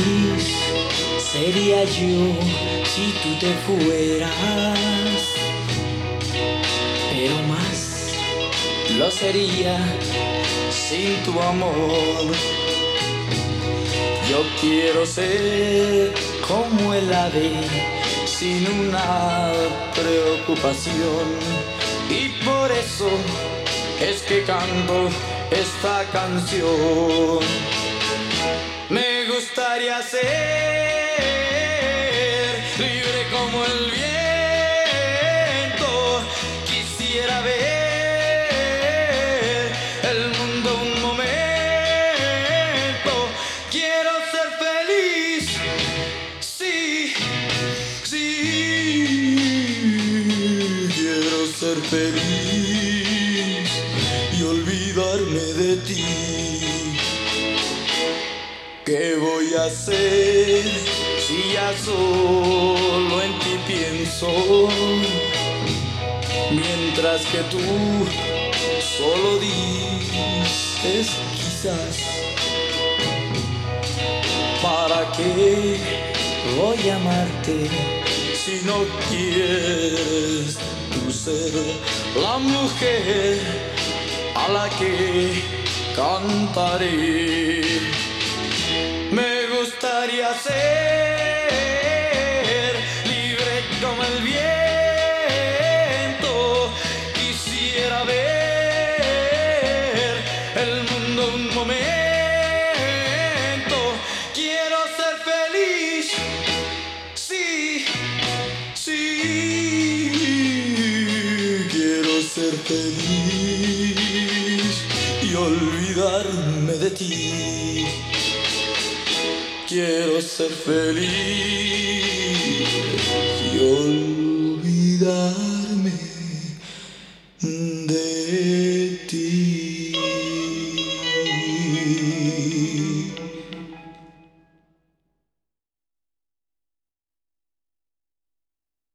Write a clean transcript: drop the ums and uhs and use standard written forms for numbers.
feliz sería yo si tú te fueras, pero más lo sería sin tu amor. Yo quiero ser como el ave sin una preocupación, y por eso es que canto esta canción. Me gustaría ser libre como el viento, quisiera ver el mundo un momento. Quiero ser feliz, sí, sí, quiero ser feliz y olvidarme de ti. ¿Qué voy a hacer si ya solo en ti pienso? Mientras que tú solo dices quizás. ¿Para qué voy a amarte si no quieres tú ser la mujer a la que cantaré? Me gustaría ser libre como el viento, quisiera ver el mundo un momento. Quiero ser feliz, sí, sí, quiero ser feliz y olvidarme de ti. Quiero ser feliz y olvidar.